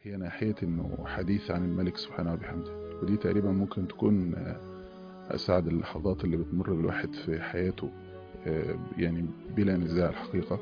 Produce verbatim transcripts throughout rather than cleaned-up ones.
هي ناحية إنه حديث عن الملك سبحانه وبحمده، ودي تقريبا ممكن تكون أسعد اللحظات اللي بتمر بالواحد في حياته، يعني بلا نزاع الحقيقة.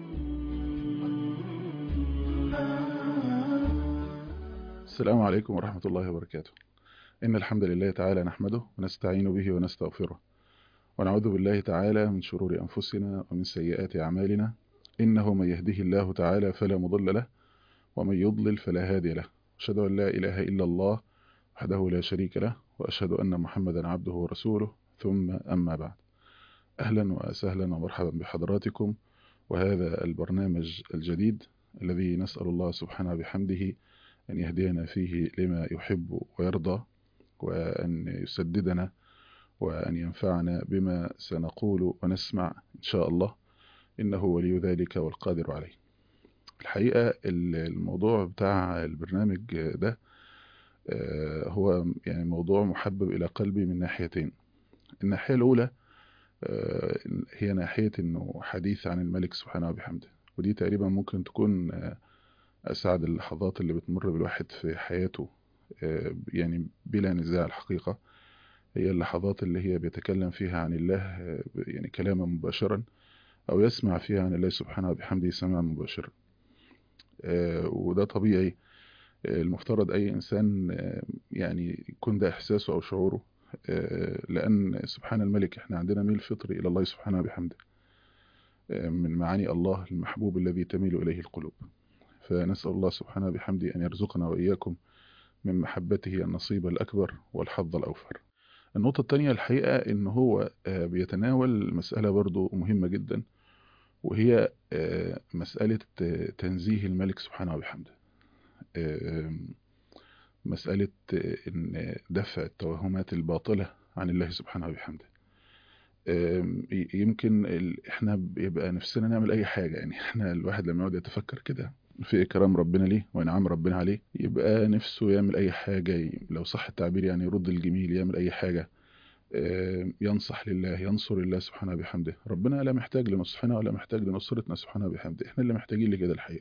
السلام عليكم ورحمة الله وبركاته. إن الحمد لله تعالى نحمده ونستعين به ونستغفره، ونعوذ بالله تعالى من شرور أنفسنا ومن سيئات أعمالنا. إنه من يهده الله تعالى فلا مضل له، ومن يضلل فلا هادي له. أشهد أن لا إله إلا الله وحده لا شريك له، وأشهد أن محمدا عبده ورسوله، ثم أما بعد. أهلا وسهلا ومرحبا بحضراتكم، وهذا البرنامج الجديد الذي نسأل الله سبحانه بحمده أن يهدينا فيه لما يحب ويرضى، وأن يسددنا وأن ينفعنا بما سنقول ونسمع إن شاء الله، إنه ولي ذلك والقادر عليه. الحقيقة الموضوع بتاع البرنامج ده هو يعني موضوع محبب إلى قلبي من ناحيتين. الناحية الأولى هي ناحية إنه حديث عن الملك سبحانه وبحمده، ودي تقريبا ممكن تكون أسعد اللحظات اللي بتمر بالواحد في حياته، يعني بلا نزاع الحقيقة. هي اللحظات اللي هي بيتكلم فيها عن الله يعني كلاما مباشرا، أو يسمع فيها عن الله سبحانه وبحمده سماعا مباشرا. وده طبيعي، المفترض أي إنسان يعني يكون ده إحساسه أو شعوره، لأن سبحان الملك إحنا عندنا ميل فطري إلى الله سبحانه وبحمده، من معاني الله المحبوب الذي تميل إليه القلوب. فنسأل الله سبحانه وبحمده أن يرزقنا وإياكم من محبته النصيب الأكبر والحظ الأوفر. النقطة الثانية الحقيقة إن هو بيتناول مسألة برضو مهمة جدا، وهي مسألة تنزيه الملك سبحانه وبحمده، مسألة إن دفع التوهمات الباطلة عن الله سبحانه وبحمده. يمكن إحنا بيبقى نفسنا نعمل أي حاجة، يعني إحنا الواحد لما يقعد يتفكر كده في إكرام ربنا ليه وإنعام ربنا عليه، يبقى نفسه يعمل أي حاجة، لو صح التعبير يعني يرد الجميل، يعمل أي حاجة، ينصح لله، ينصر الله سبحانه بحمده. ربنا لا محتاج لنصحنا ولا محتاج لنصرتنا سبحانه بحمده، احنا اللي محتاجين لكده الحقيقة.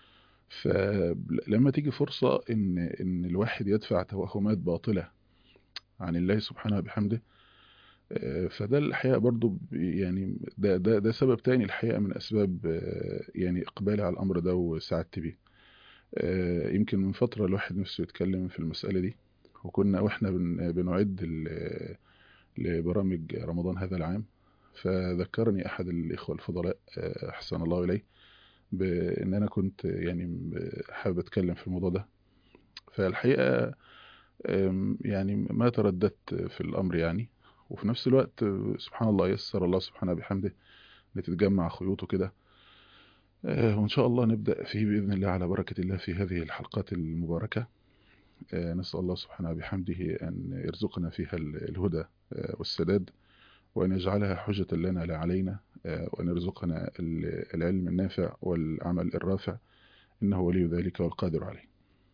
فلما تيجي فرصة ان ان الواحد يدفع توهمات باطلة عن الله سبحانه بحمده، فده الحقيقة برضو يعني ده ده ده سبب تاني الحقيقة من اسباب يعني اقبالي على الامر ده وسعادتي بيه. يمكن من فترة الواحد نفسه يتكلم في المسألة دي، وكنا واحنا بنعد لبرامج رمضان هذا العام، فذكرني أحد الإخوة الفضلاء أحسن الله إليه بأن أنا كنت يعني حابب أتكلم في الموضوع ده. فالحقيقة يعني ما ترددت في الأمر يعني، وفي نفس الوقت سبحان الله يسر الله سبحانه بحمده لتتجمع خيوطه كده، وإن شاء الله نبدأ فيه بإذن الله على بركة الله في هذه الحلقات المباركة. نسأل الله سبحانه بحمده أن يرزقنا فيها الهدى والسداد، وأن يجعلها حجة لنا لا علينا، وأن يرزقنا العلم النافع والعمل الرافع، إنه ولي ذلك والقادر عليه.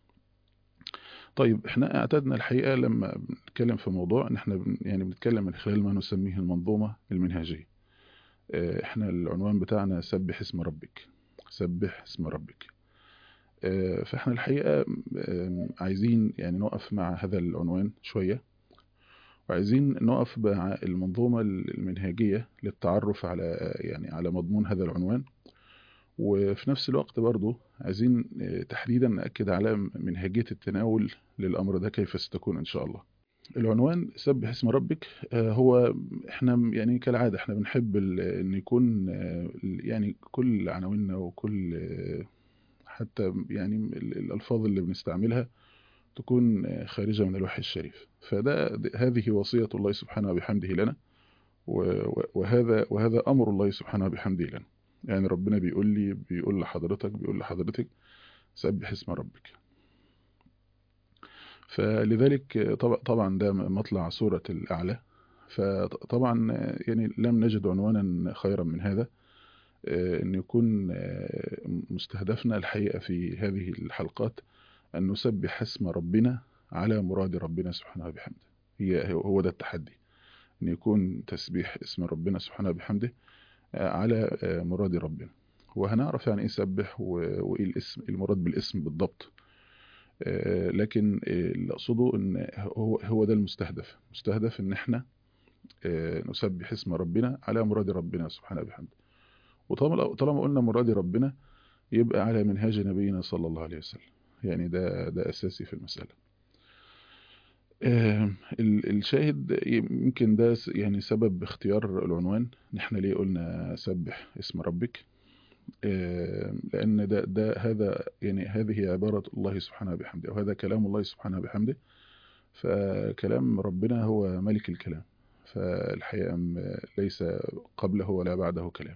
طيب احنا اعتدنا الحقيقة لما بنتكلم في موضوع ان احنا يعني بنتكلم من خلال ما نسميه المنظومة المنهجية. احنا العنوان بتاعنا سبح اسم ربك، سبح اسم ربك. فاحنا الحقيقة عايزين يعني نقف مع هذا العنوان شوية، وعايزين نقف مع المنظومة المنهجية للتعرف على يعني على مضمون هذا العنوان، وفي نفس الوقت برضو عايزين تحديدا نأكد على منهجية التناول للأمر ده كيف ستكون إن شاء الله. العنوان سبح اسم ربك، هو احنا يعني كالعادة احنا بنحب ان يكون يعني كل عناويننا وكل حتى يعني الألفاظ اللي بنستعملها تكون خارجة من الوحي الشريف. فده هذه وصية الله سبحانه بحمده لنا، وهذا وهذا أمر الله سبحانه بحمده لنا. يعني ربنا بيقول لي بيقول لحضرتك بيقول لحضرتك سبح اسم ربك. فلذلك طبعا ده مطلع سورة الأعلى، فطبعا يعني لم نجد عنوانا خيرا من هذا أن يكون مستهدفنا الحقيقة في هذه الحلقات أن نسبح اسم ربنا على مراد ربنا سبحانه بحمده. هي هو ده التحدي، أن يكون تسبيح اسم ربنا سبحانه بحمده على مراد ربنا. وهنعرف يعني ايه سبح وايه الاسم، المراد بالاسم بالضبط، آه، لكن آه، اللي أقصده إن هو هو ده المستهدف، مستهدف إن إحنا آه، نسبح اسم ربنا على مراد ربنا سبحانه وبحمده. وطالما طالما قلنا مراد ربنا يبقى على منهاج نبينا صلى الله عليه وسلم، يعني ده ده أساسي في المسألة. آه، ال- الشاهد يمكن ده س- يعني سبب اختيار العنوان، إن إحنا ليه قلنا سبح اسم ربك. آه، لأن ده ده هذا يعني هذه عبارة الله سبحانه وبحمده، وهذا كلام الله سبحانه وبحمده. فكلام ربنا هو ملك الكلام، فالحقيقة م- ليس قبله ولا بعده كلام.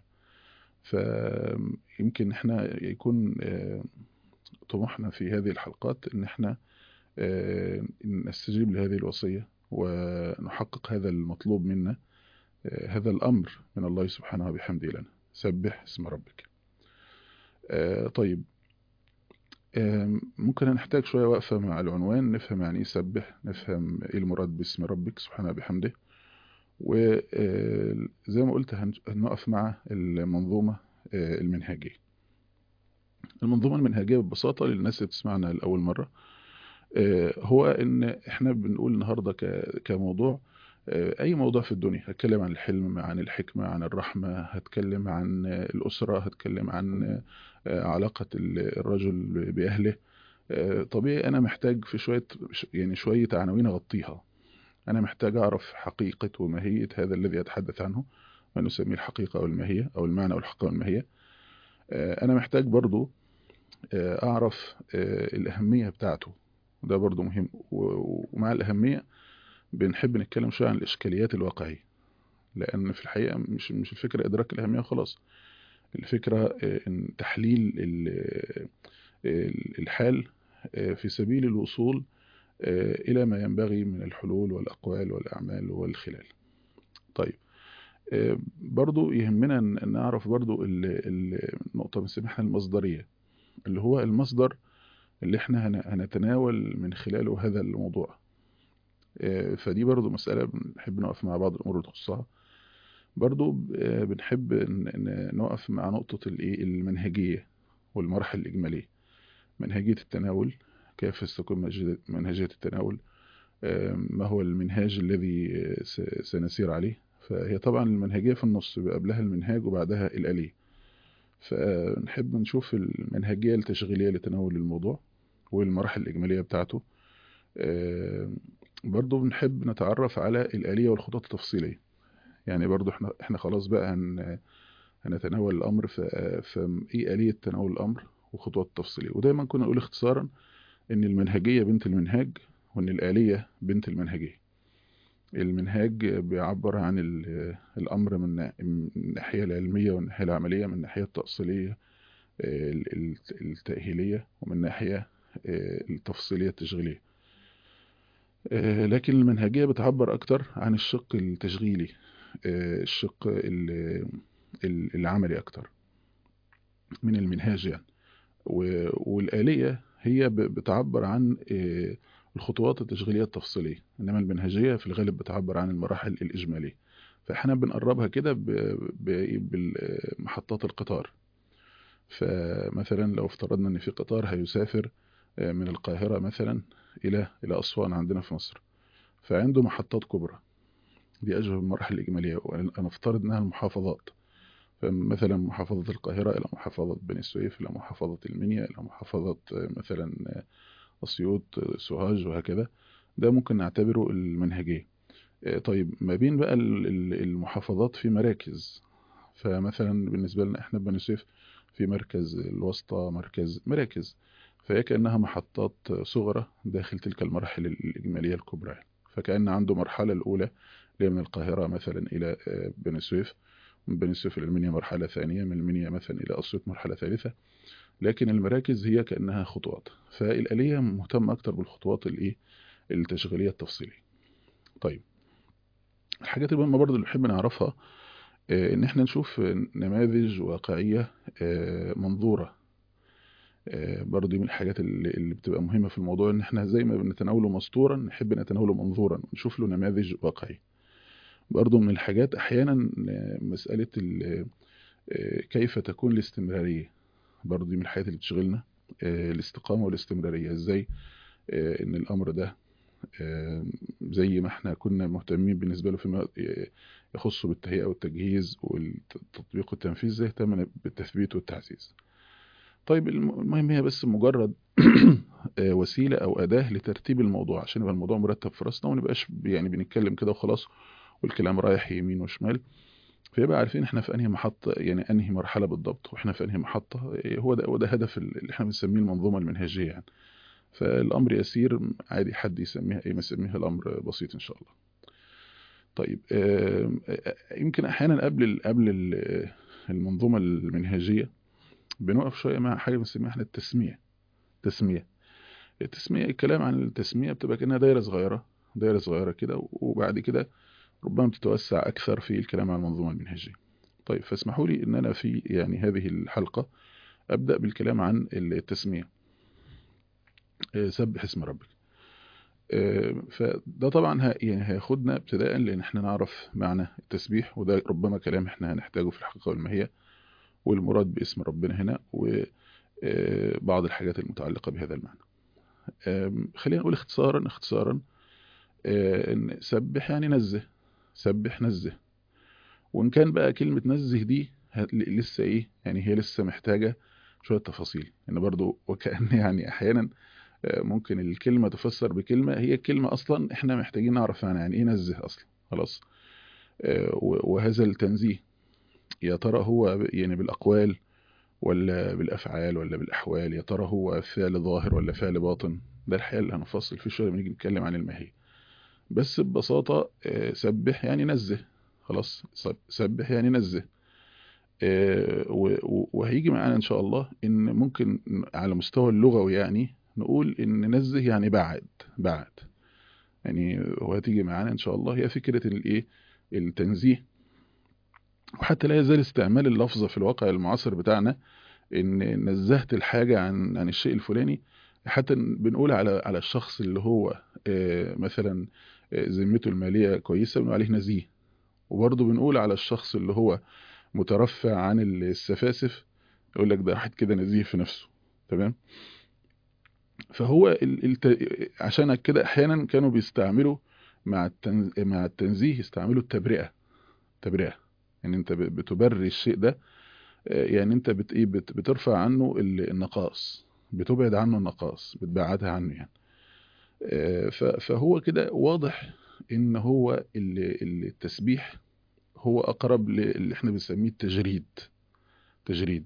فيمكن احنا يكون آه، طموحنا في هذه الحلقات ان احنا آه، نستجيب لهذه الوصية ونحقق هذا المطلوب منا، آه، هذا الأمر من الله سبحانه وبحمده لنا، سبح اسم ربك. آه، طيب، آه، ممكن نحتاج شوية وقفة مع العنوان، نفهم يعني ايه سبح، نفهم ايه المراد باسم ربك سبحانه وبحمده. وزي ما قلت هن- هنقف مع المنظومة آه، المنهجية. المنظومة المنهجية ببساطة للناس اللي تسمعنا لأول مرة، آه، هو إن إحنا بنقول النهاردة ك- كموضوع، آه، أي موضوع في الدنيا، هتكلم عن الحلم، عن الحكمة، عن الرحمة، هتكلم عن آه، الأسرة، هتكلم عن آه، علاقة ال- الرجل بأهله. آه، طبيعي أنا محتاج في شوية، يعني شوية عناوين أغطيها. أنا محتاج أعرف حقيقة وماهية هذا الذي أتحدث عنه، ما نسميه الحقيقة أو الماهية، أو المعنى والحقيقة والماهية. آه، أنا محتاج برضو آه، أعرف آه، الأهمية بتاعته، وده برضو مهم. و- ومع الأهمية بنحب نتكلم شوية عن الإشكاليات الواقعية، لأن في الحقيقة مش مش الفكرة إدراك الأهمية وخلاص. الفكرة آه، إن تحليل ال- ال- الحال آه، في سبيل الوصول آه، إلى ما ينبغي من الحلول والأقوال والأعمال والخلال. طيب، آه، برضو يهمنا أن نعرف برضو ال- ال- النقطة بنسميها المصدرية، اللي هو المصدر اللي احنا هن- هنتناول من خلاله هذا الموضوع. آه، فدي برضو مسألة بنحب نقف مع بعض الأمور اللي تخصها. برضو آه، بنحب ن- ن- نقف مع نقطة الإيه المنهجية والمراحل الإجمالية. منهجية التناول، كيف ستكون منهجية منهجية التناول، آه، ما هو المنهاج الذي آه، س- سنسير عليه. فهي طبعا المنهجية في النص، بيبقى قبلها المنهاج وبعدها الآلية. فنحب نشوف المنهجية التشغيلية لتناول الموضوع والمراحل الإجمالية بتاعته. آه، برضو بنحب نتعرف على الآلية والخطط التفصيلية. يعني برضو احنا احنا خلاص بقى هن هنتناول الأمر، ف- فإيه آلية تناول الأمر وخطوات التفصيلية. ودايما كنا نقول اختصارا إن المنهجية بنت المنهاج، وإن الآلية بنت المنهجية. المنهاج بيعبر عن ال- الأمر من نا- من الناحية العلمية والناحية العملية، من الناحية التأصيلية ال- ال- التأهيلية، ومن الناحية آه، التفصيلية التشغيلية. آه، لكن المنهجية بتعبر أكتر عن الشق التشغيلي، آه، الشق ال- ال- العملي أكتر من المنهاج يعني. و- والآلية هي ب- بتعبر عن آه، الخطوات التشغيلية التفصيلية، إنما المنهجية في الغالب بتعبر عن المراحل الإجمالية. فإحنا بنقربها كده بمحطات القطار. فمثلا لو افترضنا ان في قطار هيسافر آه، من القاهرة مثلا الى الى اسوان عندنا في مصر، فعنده محطات كبرى، دي اشبه بالمراحل الاجمالية. وانا افترض انها المحافظات، فمثلا محافظة القاهرة الى محافظة بني سويف الى محافظة المنيا الى محافظة آه، مثلا آه، اسيوط، آه، سوهاج، وهكذا. ده ممكن نعتبره المنهجية. آه، طيب، ما بين بقى ال- ال- المحافظات في مراكز. فمثلا بالنسبة لنا احنا بني سويف في مركز الوسطى، مركز مراكز. فهي كأنها محطات صغرى داخل تلك المراحل الإجمالية الكبرى. فكأن عنده مرحلة الأولى اللي هي من القاهرة مثلا إلى آه، بني سويف، من بني سويف إلى المنيا مرحلة ثانية، من المنيا مثلا إلى أسيوط مرحلة ثالثة. لكن المراكز هي كأنها خطوات، فالآلية مهتمة أكتر بالخطوات الإيه التشغيلية التفصيلية. طيب، الحاجات المهمة برضو اللي بنحب نعرفها آه، ان احنا نشوف نماذج واقعية آه، منظورة. آه، برضو دي من الحاجات اللي اللي بتبقى مهمة في الموضوع، ان احنا زي ما بنتناوله مسطورا نحب نتناوله منظورا، نشوف له نماذج واقعية. برضو من الحاجات احيانا آه، مسألة ال- آه، كيف تكون الاستمرارية. برضو دي من الحاجات اللي بتشغلنا. الاستقامة والاستمرارية. ازاي ان الامر ده زي ما احنا كنا مهتمين بالنسبة له فيما يخص بالتهيئة والتجهيز والتطبيق والتنفيذ، زي اهتمنا بالتثبيت والتعزيز. طيب المهم هي بس مجرد وسيلة او اداة لترتيب الموضوع عشان يبقى الموضوع مرتب في راسنا، ونبقاش يعني بنتكلم كده وخلاص والكلام رايح يمين وشمال. فيبقى عارفين احنا في انهي محطة، يعني انهي مرحلة بالضبط، واحنا في انهي محطة. هو ده هو ده هدف اللي احنا بنسميه المنظومة المنهجية يعني. فالامر يسير عادي، حد يسميها ايه ما يسميها، الامر بسيط ان شاء الله. طيب يمكن احيانا قبل قبل المنظومة المنهجية بنقف شوية مع حاجة بنسميها احنا التسمية. تسمية التسمية الكلام عن التسمية بتبقى كأنها دايرة صغيرة، دايرة صغيرة كده، وبعد كده ربما تتوسع أكثر في الكلام عن المنظومة المنهجية. طيب فاسمحوا لي أن أنا في يعني هذه الحلقة أبدأ بالكلام عن التسمية. سبح اسم ربك. فده طبعا يعني هياخدنا ابتداء لأن احنا نعرف معنى التسبيح، وده ربما كلام احنا هنحتاجه في الحقيقة والماهية، والمراد باسم ربنا هنا وبعض الحاجات المتعلقة بهذا المعنى. خلينا نقول اختصارا اختصارا ان سبح يعني نزه، سبح نزه. وان كان بقى كلمة نزه دي لسه ايه يعني، هي لسه محتاجة شوية تفاصيل، ان يعني برضو وكأن يعني احيانا ممكن الكلمة تفسر بكلمة، هي الكلمة اصلا احنا محتاجين نعرف عنها يعني ايه نزه اصلا. خلاص. وهذا التنزيه يا ترى هو يعني بالاقوال ولا بالافعال ولا بالاحوال، يا ترى هو فعل ظاهر ولا فعل باطن؟ ده الحقيقة اللي هنفصل فيه شوية لما نيجي نتكلم عن الماهية. بس ببساطة سبح يعني نزه. خلاص، سبح يعني نزه. وهيجي معانا ان شاء الله ان ممكن على مستوى اللغوي يعني نقول ان نزه يعني بعد بعد يعني، وهتيجي معانا ان شاء الله هي فكرة الايه التنزيه. وحتى لا يزال استعمال اللفظ في الواقع المعاصر بتاعنا ان نزهت الحاجة عن عن الشيء الفلاني. حتى بنقول على على الشخص اللي هو مثلا ذمته المالية كويسة بنقول عليه نزيه. وبرضه بنقول على الشخص اللي هو مترفع عن السفاسف يقول لك ده واحد كده نزيه في نفسه. تمام. فهو الت... عشان كده احيانا كانوا بيستعملوا مع التنز... مع التنزيه يستعملوا التبرئة. تبرئة يعني انت بتبري الشيء ده، يعني انت بت... ايه بت... بترفع عنه النقائص، بتبعد عنه النقائص، بتبعدها عنه يعني. ف... فهو كده واضح ان هو التسبيح هو اقرب اللي احنا بنسميه التجريد. تجريد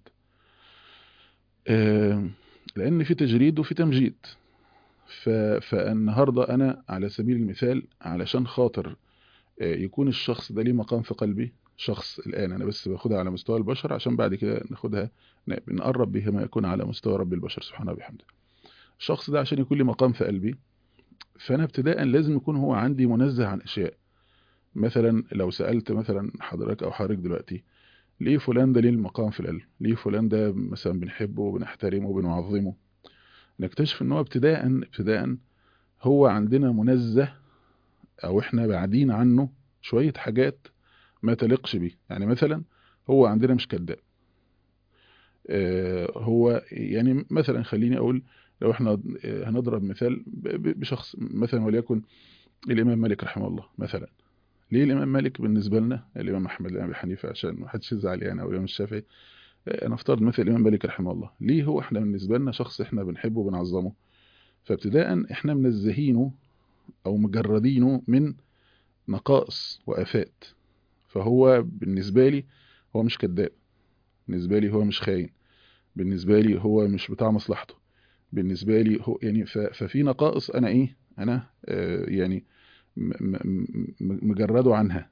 لان في تجريد وفي تمجيد. فالنهاردة انا على سبيل المثال علشان خاطر يكون الشخص ده ليه مقام في قلبي، شخص الان انا بس باخدها على مستوى البشر عشان بعد كده ناخدها نقرب بها ما يكون على مستوى رب البشر سبحانه وبحمده. الشخص ده عشان يكون لي مقام في قلبي، فانا ابتداء لازم يكون هو عندي منزه عن اشياء. مثلا لو سألت مثلا حضرتك او حضرتك دلوقتي ليه فلان ده ليه المقام في القلب، ليه فلان ده مثلا بنحبه وبنحترمه وبنعظمه، نكتشف ان هو ابتداء ابتداء هو عندنا منزه او احنا بعدين عنه شوية حاجات ما تليقش بيه. يعني مثلا هو عندنا مش كذاب. اه هو يعني مثلا خليني اقول لو احنا هنضرب مثال بشخص مثلا وليكن الامام مالك رحمه الله مثلا. ليه الامام مالك بالنسبة لنا الامام احمد الامام ابي حنيفة عشان ما حدش يزعل يعني، او الامام الشافعي، نفترض مثل الإمام مالك رحمه الله، ليه هو احنا بالنسبة لنا شخص احنا بنحبه وبنعظمه؟ فابتداء احنا منزهينه او مجردينه من نقائص وآفات. فهو بالنسبة لي هو مش كذاب، بالنسبة لي هو مش خاين، بالنسبة لي هو مش بتاع مصلحته، بالنسبة لي هو يعني ففي نقائص انا ايه انا آه يعني مجرده عنها،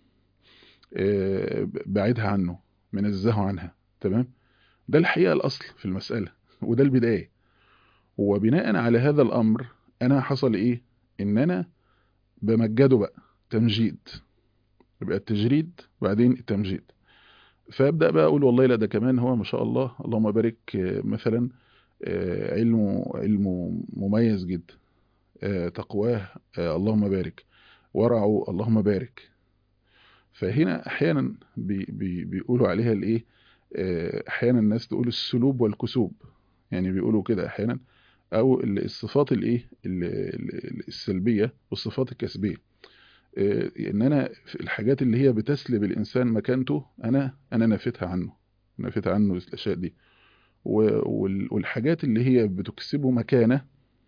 آه بعيدها عنه، منزهه عنها. تمام. ده الحقيقة الأصل في المسألة، وده البداية. وبناء على هذا الأمر أنا حصل إيه؟ إن أنا بمجده بقى تمجيد، يبقى التجريد وبعدين التمجيد. فأبدأ بقى أقول والله لا ده كمان هو ما شاء الله اللهم بارك مثلا علمه علمه مميز جدا، تقواه اللهم بارك، ورعه اللهم بارك. فهنا أحيانا بي بي بيقولوا عليها الإيه، أحيانا الناس تقول السلوب والكسوب. يعني بيقولوا كده احيانا، او الصفات الايه السلبيه والصفات الكسبيه. ان انا في الحاجات اللي هي بتسلب الانسان مكانته، انا انا نفيتها عنه، نفيت عنه الاشياء دي. والحاجات اللي هي بتكسبه مكانه،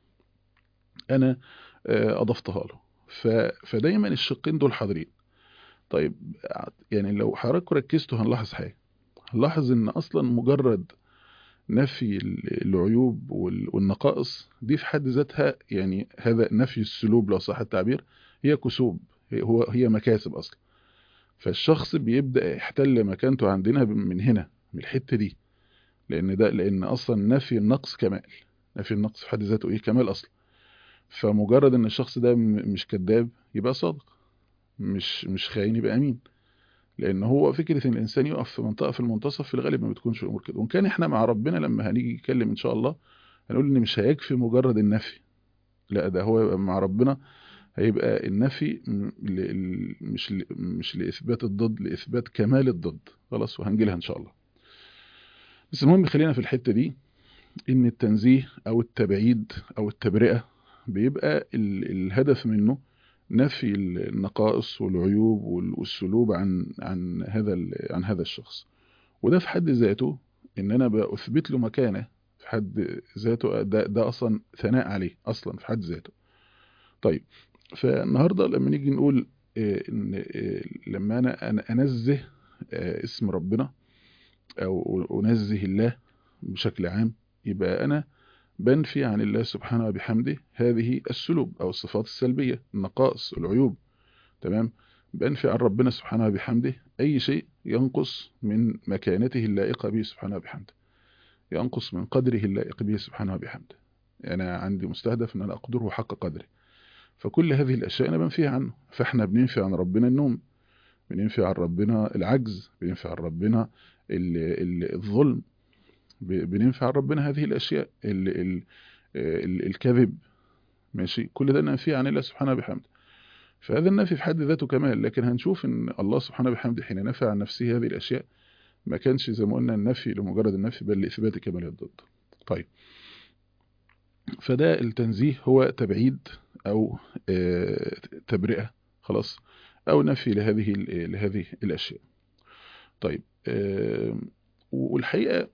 انا اضفتها له. فدايما الشقين دول حاضرين. طيب يعني لو حضراتكم ركزتوا هنلاحظ حاجه، هنلاحظ ان اصلا مجرد نفي العيوب والنقائص دي في حد ذاتها، يعني هذا نفي السلوب لو صح التعبير، هي كسوب، هو هي مكاسب اصلا. فالشخص بيبدأ يحتل مكانته عندنا من هنا، من الحتة دي، لان ده لان اصلا نفي النقص كمال، نفي النقص في حد ذاته ايه؟ كمال اصلا. فمجرد ان الشخص ده مش كذاب يبقى صادق، مش مش خاين يبقى امين. لان هو فكره ان الانسان يقف في منطقه في المنتصف في الغالب ما بتكونش الامور كده. وان كان احنا مع ربنا لما هنيجي نتكلم ان شاء الله هنقول ان مش هيكفي مجرد النفي، لا ده هو يبقى مع ربنا هيبقى النفي مش مش لاثبات الضد، لاثبات كمال الضد. خلاص وهنجي لها ان شاء الله. بس المهم خلينا في الحته دي، ان التنزيه او التبعيد او التبرئه بيبقى الهدف منه نفي النقائص والعيوب والسلوب عن عن هذا عن هذا الشخص. وده في حد ذاته ان انا باثبت له مكانه في حد ذاته، ده, ده اصلا ثناء عليه اصلا في حد ذاته. طيب فالنهارده لما نيجي نقول ان لما انا انا انزه اسم ربنا او انزه الله بشكل عام، يبقى انا بنفي عن الله سبحانه وبحمده هذه السلوب او الصفات السلبيه، النقائص العيوب. تمام. بنفي عن ربنا سبحانه وبحمده اي شيء ينقص من مكانته اللائقه به سبحانه وبحمده، ينقص من قدره اللائق به سبحانه وبحمده. انا عندي مستهدف ان انا اقدره حق قدره، فكل هذه الاشياء انا بنفيها عنه. فاحنا بننفي عن ربنا النوم، بننفي عن ربنا العجز، بننفي عن ربنا الظلم، بننفي عن ربنا هذه الاشياء، ال ال ال الكذب، ماشي، كل ده ننفيه عن الله سبحانه وبحمده. فهذا النفي في حد ذاته كمال. لكن هنشوف ان الله سبحانه وبحمده حين نفى عن نفسه هذه الاشياء ما كانش زي ما قلنا النفي لمجرد النفي، بل لاثبات كمال الضد. طيب فده التنزيه هو تبعيد او تبرئه، خلاص، او نفي لهذه لهذه الاشياء. طيب والحقيقه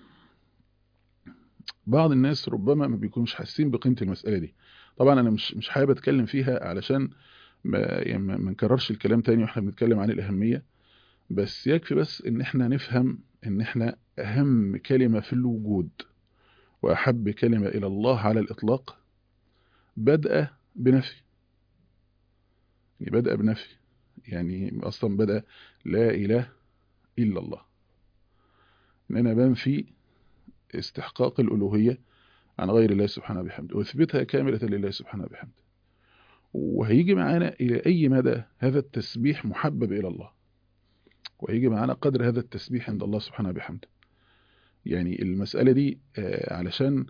بعض الناس ربما ما بيكونوش حاسين بقيمه المساله دي. طبعا انا مش مش حابب اتكلم فيها علشان ما يعني ما نكررش الكلام تاني واحنا بنتكلم عن الاهميه، بس يكفي بس ان احنا نفهم ان احنا اهم كلمه في الوجود واحب كلمه الى الله على الاطلاق بدأ بنفي. يعني بدأ بنفي، يعني اصلا بدأ لا اله الا الله، ان انا بنفي استحقاق الالوهيه عن غير الله سبحانه وبحمده واثبتها كامله لله سبحانه وبحمده. وهيجي معانا الى اي مدى هذا التسبيح محبب الى الله، وهيجي معانا قدر هذا التسبيح عند الله سبحانه وبحمده. يعني المسألة دي علشان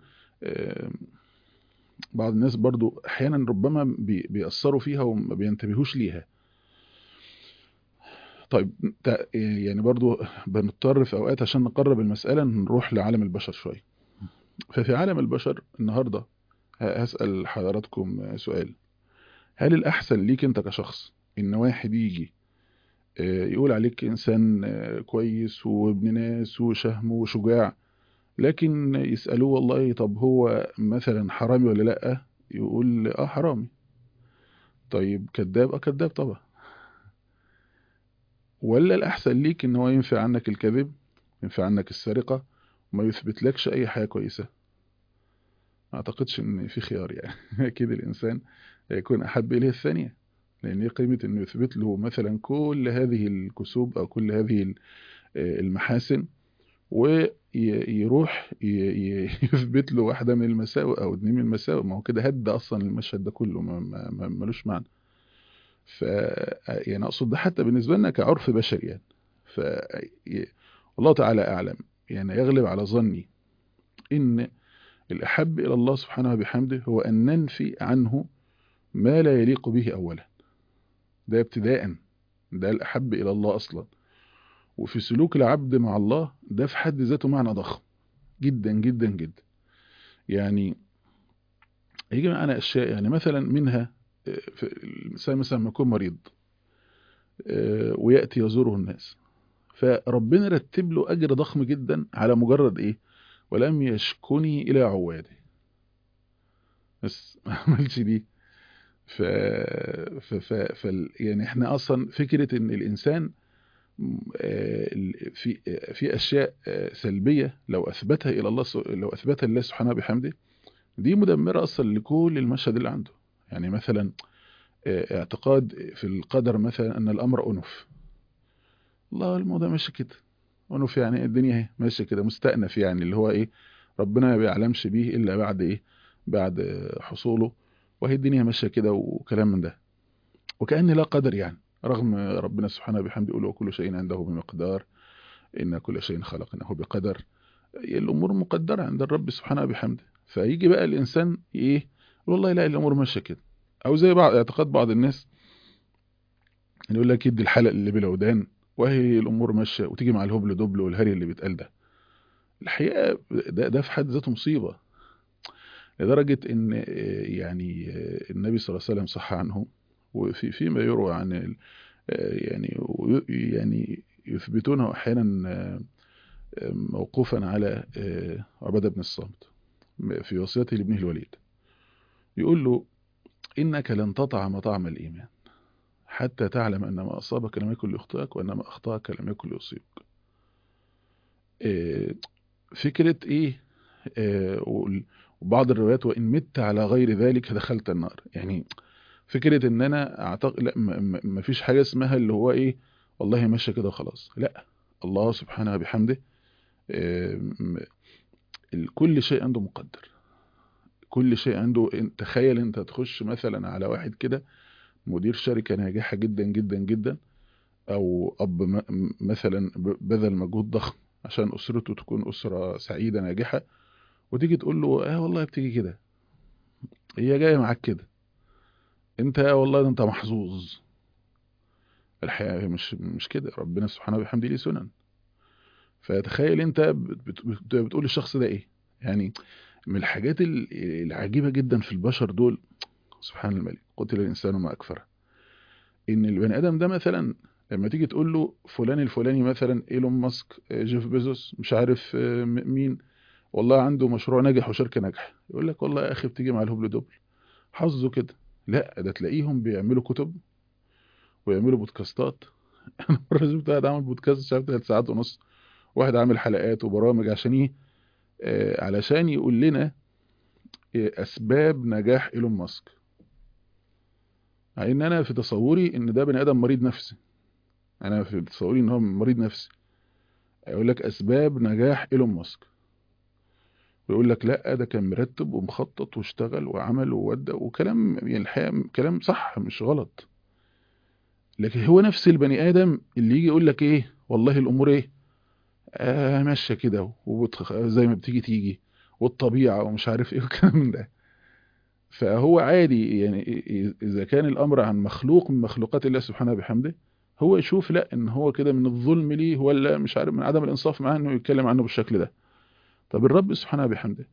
بعض الناس برضو احيانا ربما بيأثروا فيها وما بينتبهوش ليها. طيب يعني برضو بنضطر في اوقات عشان نقرب المسألة نروح لعالم البشر شوية. ففي عالم البشر النهاردة هسأل حضراتكم سؤال: هل الأحسن ليك أنت كشخص إن واحد يجي يقول عليك إنسان كويس وابن ناس وشهم وشجاع، لكن يسألوه والله طب هو مثلا حرامي ولا لأ، يقول اه حرامي؟ طيب كذاب؟ اه كذاب طبعا. ولا الأحسن ليك إن هو ينفع عنك الكذب، ينفع عنك السرقة، وما يثبت لكش أي حاجة كويسة؟ ما أعتقدش إن في خيار يعني. أكيد الإنسان يكون أحب إليه الثانية، لأن ايه قيمة إنه يثبت له مثلا كل هذه الكسوب أو كل هذه المحاسن ويروح يثبت له واحدة من المساوئ أو اتنين من المساوئ؟ ما هو كده هد أصلا المشهد ده كله، ما ملوش معنى. ف يعني أقصد ده حتى بالنسبة لنا كعرف بشري يعني. ف والله تعالى أعلم، يعني يغلب على ظني إن الأحب إلى الله سبحانه وبحمده هو أن ننفي عنه ما لا يليق به أولا، ده ابتداء، ده الأحب إلى الله أصلا. وفي سلوك العبد مع الله ده في حد ذاته معنى ضخم جدا جدا جدا. يعني يجي معانا أشياء، يعني مثلا منها آه، في- الإنسان مثلا لما يكون مريض آه، ويأتي يزوره الناس، فربنا رتب له أجر ضخم جدا على مجرد إيه؟ ولم يشكني إلى عواده، بس ما عملش دي. ف... ف... ف... ف... يعني احنا اصلا فكرة ان الانسان آه، ال- في آه، في اشياء آه، سلبية لو اثبتها الى الله س- لو اثبتها لله سبحانه بحمده، دي مدمرة اصلا لكل المشهد اللي عنده. يعني مثلا آه، اعتقاد في القدر مثلا ان الامر انف، الله الموضوع ماشي كده، انف يعني الدنيا اهي ماشيه كده مستأنف، يعني اللي هو ايه، ربنا ما بيعلمش بيه الا بعد ايه، بعد آه، حصوله، وهي الدنيا ماشيه كده وكلام من ده، وكأن لا قدر يعني، رغم ربنا سبحانه بحمده يقول وكل شيء عنده بمقدار، إن كل شيء خلقناه بقدر. الأمور مقدرة عند الرب سبحانه بحمده. فيجي بقى الإنسان إيه، يقول والله لا الأمور ماشية كده. أو زي بعض اعتقاد بعض الناس اللي يقول لك يدي الحلق اللي بلا ودان، وهي الأمور ماشية، وتيجي مع الهبل دبل والهري اللي بيتقال ده. الحقيقة ده, ده في حد ذاته مصيبة، لدرجة إن آه، يعني آه، النبي صلى الله عليه وسلم صح عنه، وفي فيما يروى عن ال- آه، يعني وي- يعني يثبتونه أحيانا آه، آه، موقوفا على آه، عبادة بن الصامت في وصيته لابنه الوليد، يقول له إنك لن تطعم طعم الإيمان حتى تعلم أن ما أصابك لم يكن ليخطئك، وأن ما أخطأك لم يكن ليصيبك. آه، فكرة إيه، آه، وال- وبعض الروايات وإن مت على غير ذلك دخلت النار. يعني فكرة إن أنا أعتقد لا، م- م- ما فيش حاجة اسمها اللي هو إيه، والله ماشية كده وخلاص، لا، الله سبحانه بحمده آه، م- ال- كل شيء عنده مقدر، كل شيء عنده. إن- تخيل انت تخش مثلا على واحد كده مدير شركة ناجحة جدا جدا جدا، او اب م- م- مثلا ب- بذل مجهود ضخم عشان اسرته تكون اسرة سعيدة ناجحة، وتيجي تقول له اه والله بتيجي كده، هي جاية معاك كده، انت اه والله ده انت محظوظ. الحقيقة مش مش كده، ربنا سبحانه وبحمده ليه سنن. فتخيل انت بت- بت- بت- بتقول للشخص ده ايه. يعني من الحاجات ال- العجيبة جدا في البشر دول، سبحان الملك قتل الإنسان ما أكفره، إن البني آدم ده مثلا لما تيجي تقول له فلان الفلاني مثلا إيلون ماسك آه، جيف بيزوس مش عارف آه، م- مين، والله عنده مشروع ناجح وشركة ناجحة، يقول لك والله يا أخي بتيجي مع الهبل دبل، حظه كده. لا، ده تلاقيهم بيعملوا كتب ويعملوا بودكاستات. أنا مرة شفت واحد عامل بودكاست مش عارف ثلاث ساعات ونص، واحد عامل حلقات وبرامج عشان إيه، آه، علشان يقول لنا آه، أسباب نجاح إيلون ماسك، مع ان انا في تصوري ان ده بني ادم مريض نفسي، انا في تصوري ان هو مريض نفسي. يقول لك اسباب نجاح ايلون ماسك، ويقول لك لا ده كان مرتب ومخطط واشتغل وعمل وودى وكلام، يعني الحقيقه كلام صح مش غلط. لكن هو نفس البني ادم اللي يجي يقول لك ايه والله الامور ايه، آه ماشيه كده وبتخ... زي ما بتيجي تيجي، والطبيعه ومش عارف ايه والكلام من ده. فهو عادي يعني، إ- إذا كان الأمر عن مخلوق من مخلوقات الله سبحانه بحمده، هو يشوف لا إن هو كده من الظلم ليه، ولا مش عارف من عدم الإنصاف معاه إنه يتكلم عنه بالشكل ده. طب الرب سبحانه بحمده،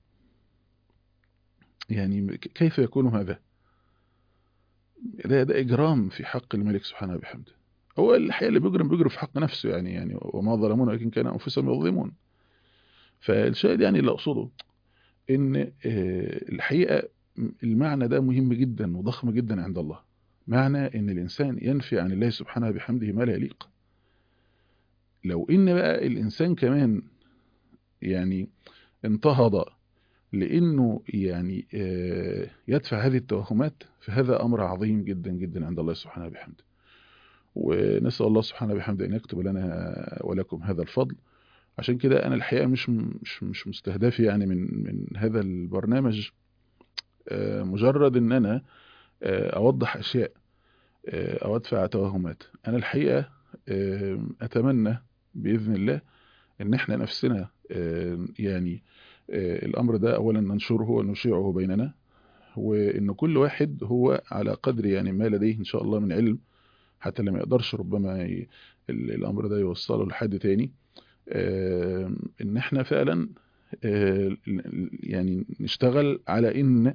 يعني ك- كيف يكون هذا؟ ده, ده إجرام في حق الملك سبحانه بحمده. هو الحقيقة اللي بيجرم بيجرم في حق نفسه، يعني يعني وما ظلمونا ولكن كان أنفسهم يظلمون. فالشاهد يعني اللي أقصده إن آه، الحقيقة المعنى ده مهم جدا وضخم جدا عند الله، معنى إن الإنسان ينفي عن الله سبحانه بحمده ما لا يليق. لو إن بقى الإنسان كمان يعني انتهض لأنه يعني آه، يدفع هذه التوهمات، فهذا أمر عظيم جدا جدا عند الله سبحانه بحمده. ونسأل الله سبحانه بحمده أن يكتب لنا ولكم هذا الفضل. عشان كده أنا الحقيقة مش مش مش مستهدفي يعني من من هذا البرنامج آه، مجرد ان انا آه، اوضح اشياء آه، او ادفع توهمات. انا الحقيقة آه، اتمنى باذن الله ان احنا نفسنا آه، يعني آه، الامر ده اولا ننشره ونشيعه بيننا، وان كل واحد هو على قدر يعني ما لديه ان شاء الله من علم، حتى لما يقدرش ربما ي- ال- الامر ده يوصله لحد تاني، آه، ان احنا فعلا آه، يعني نشتغل على ان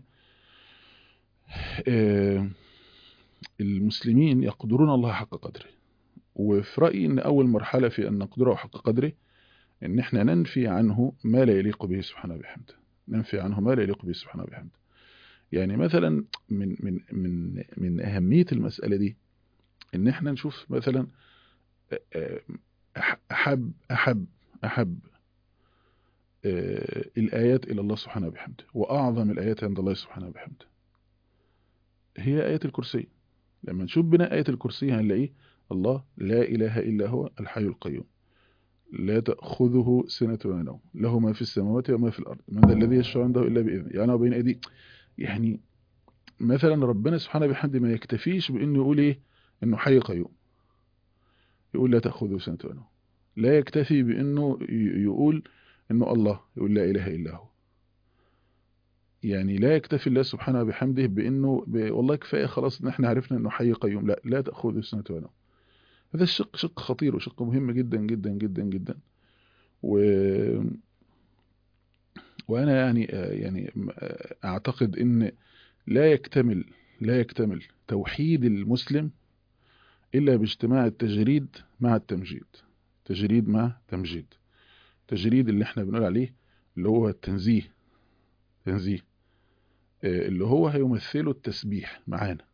آه، المسلمين يقدرون الله حق قدره. وفي رأيي ان اول مرحلة في ان نقدره حق قدره ان احنا ننفي عنه ما لا يليق به سبحانه وبحمده. ننفي عنه ما لا يليق به سبحانه وبحمده. يعني مثلا من من من من اهمية المسألة دي ان احنا نشوف مثلا آه، أح- احب احب احب آه، الآيات إلى الله سبحانه وبحمده، وأعظم الآيات عند الله سبحانه وبحمده هي آية الكرسي. لما نشوف بناء آية الكرسي هنلاقيه الله لا إله إلا هو الحي القيوم لا تأخذه سنة ولا نوم له ما في السماوات وما في الأرض من ذا الذي يشفع عنده إلا بإذنه. يعني وبين أيدي يعني مثلا ربنا سبحانه وبحمده ما يكتفيش بأنه يقول إيه إنه حي قيوم، يقول لا تأخذه سنة ولا نوم. لا يكتفي بأنه ي- يقول إنه الله، يقول لا إله إلا هو. يعني لا يكتفي الله سبحانه بحمده بانه ب... والله كفايه خلاص ان احنا عرفنا انه حي قيوم. لا لا تاخذه سنه ولا نوم. هذا الشق شق خطير وشق مهم جدا جدا جدا جدا. و... وانا يعني آه، يعني آه، اعتقد ان لا يكتمل لا يكتمل توحيد المسلم الا باجتماع التجريد مع التمجيد. تجريد مع تمجيد. تجريد اللي احنا بنقول عليه اللي هو التنزيه. تنزيه آه، اللي هو هيمثله التسبيح معانا.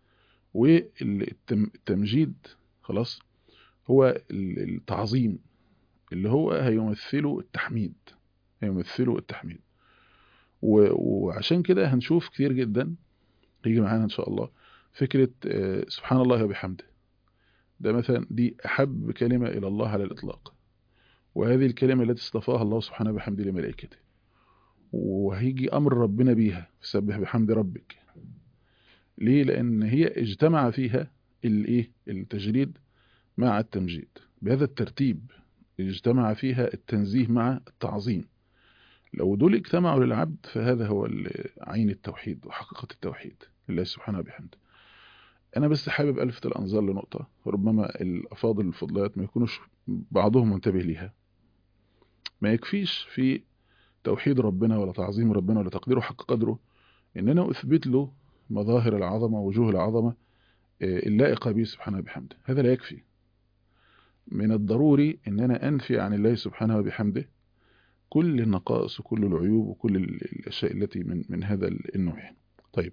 والتمجيد خلاص هو التعظيم اللي هو هيمثله التحميد. هيمثله التحميد. وعشان كده هنشوف كتير جدا يجي معانا ان شاء الله فكرة آه، سبحان الله وبحمده. ده مثلا دي احب كلمة الى الله على الاطلاق، وهذه الكلمة التي اصطفاها الله سبحانه وبحمده لملائكته، وهيجي امر ربنا بيها فسبح بحمد ربك. ليه؟ لان هي اجتمع فيها الايه التجريد مع التمجيد بهذا الترتيب. اجتمع فيها التنزيه مع التعظيم. لو دول اجتمعوا للعبد فهذا هو عين التوحيد وحقيقة التوحيد لله سبحانه وبحمده. أنا بس حابب ألفت الأنظار لنقطة ربما الأفاضل الفضليات ما يكونوش بعضهم منتبه ليها. ما يكفيش في توحيد ربنا ولا تعظيم ربنا ولا تقديره حق قدره إن أنا أثبت له مظاهر العظمة ووجوه العظمة اللائقة به سبحانه وبحمده. هذا لا يكفي. من الضروري ان انا انفي عن الله سبحانه وبحمده كل النقائص وكل العيوب وكل الاشياء التي من من هذا النوع. طيب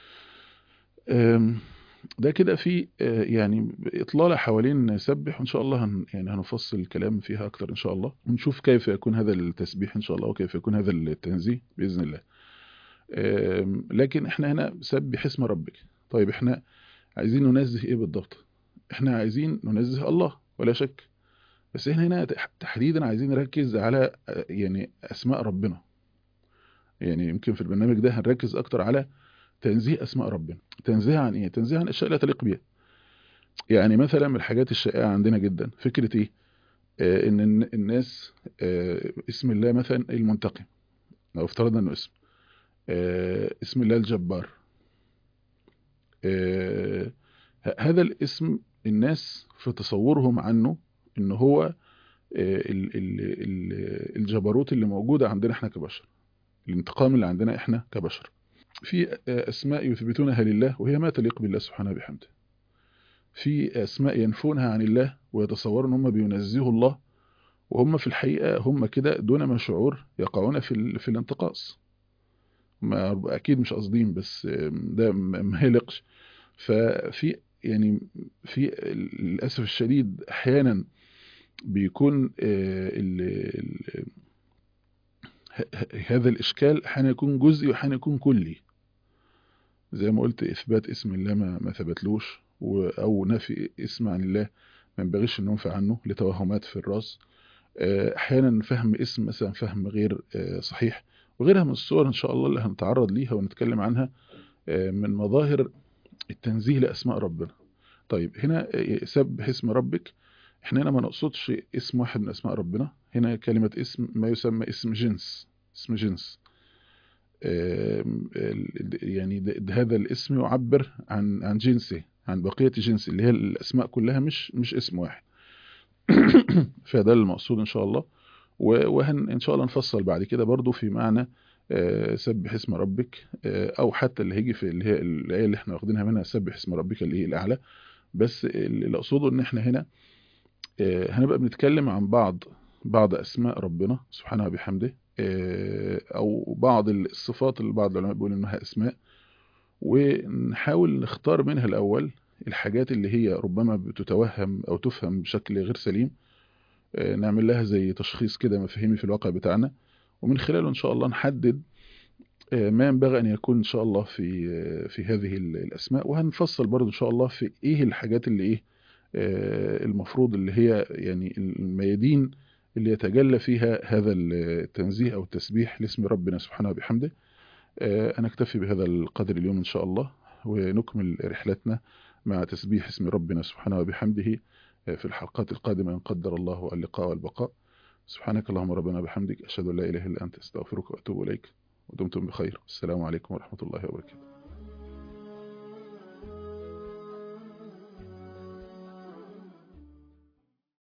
ده كده في يعني اطلاله حوالين سبح، وان شاء الله هن يعني هنفصل الكلام فيها اكتر ان شاء الله، ونشوف كيف يكون هذا التسبيح ان شاء الله وكيف يكون هذا التنزيه باذن الله. لكن احنا هنا سبح اسم ربك. طيب احنا عايزين ننزه ايه بالضبط؟ احنا عايزين ننزه الله ولا شك، بس احنا هنا تحديدا عايزين نركز على يعني اسماء ربنا. يعني يمكن في البرنامج ده هنركز اكتر على تنزيه اسماء ربنا. تنزيه عن ايه؟ تنزيه عن اشياء لا تليق بها. يعني مثلا من الحاجات الشائعه عندنا جدا فكره ايه؟ آه ان الناس آه اسم الله مثلا المنتقم، لو افترضنا انه اسم آه اسم الله الجبار. آه هذا الاسم الناس في تصورهم عنه ان هو ال- ال- ال- الجبروت اللي موجودة عندنا احنا كبشر، الانتقام اللي عندنا احنا كبشر. في اسماء يثبتونها لله وهي ما تليق بالله سبحانه وبحمده. في اسماء ينفونها عن الله ويتصورون هم بينزهوا الله، وهم في الحقيقة هم كده دون ما شعور يقعون في ال- في الانتقاص. ما اكيد مش قاصدين، بس ده ما يليقش. ففي يعني في للاسف الشديد احيانا بيكون آه، ال- ال- هذا الإشكال أحيانا يكون جزئي وأحيانا يكون كلي. زي ما قلت إثبات اسم الله ما, ما ثبتلوش، أو نفي اسم عن الله ما ينبغيش أن ننفع عنه لتوهمات في الراس. أحيانا فهم اسم مثلا فهم غير صحيح، وغيرها من الصور إن شاء الله اللي هنتعرض ليها ونتكلم عنها من مظاهر التنزيه لأسماء ربنا. طيب هنا سبح اسم ربك، احنا هنا ما نقصدش اسم واحد من أسماء ربنا. هنا كلمة اسم ما يسمى اسم جنس. اسم جنس يعني ده ده هذا الاسم يعبر عن عن جنسه، عن بقية جنسه اللي هي الأسماء كلها، مش مش اسم واحد. فده المقصود إن شاء الله. وهن إن شاء الله نفصل بعد كده برضو في معنى آه، سبح اسم ربك، آه، أو حتى اللي هيجي في اللي هي الآية اللي احنا واخدينها منها سبح اسم ربك اللي هي الأعلى. بس اللي أقصده إن احنا هنا آه، هنبقى بنتكلم عن بعض بعض أسماء ربنا سبحانه وبحمده، آه، أو بعض الصفات اللي بعض العلماء بيقولوا إنها أسماء، ونحاول نختار منها الأول الحاجات اللي هي ربما بتتوهم أو تفهم بشكل غير سليم، آه، نعمل لها زي تشخيص كده مفاهيمي في الواقع بتاعنا، ومن خلاله إن شاء الله نحدد آه، ما ينبغي أن يكون إن شاء الله في آه، في هذه ال- الأسماء. وهنفصل برضو إن شاء الله في إيه الحاجات اللي إيه آه، المفروض اللي هي يعني الميادين اللي يتجلى فيها هذا التنزيه أو التسبيح لاسم ربنا سبحانه وبحمده. آه، أنا أكتفي بهذا القدر اليوم إن شاء الله، ونكمل رحلتنا مع تسبيح اسم ربنا سبحانه وبحمده آه، في الحلقات القادمة إن قدر الله اللقاء والبقاء. سبحانك اللهم ربنا بحمدك، أشهد أن لا إله إلا أنت، أستغفرك وأتوب إليك، ودمتم بخير. السلام عليكم ورحمة الله وبركاته.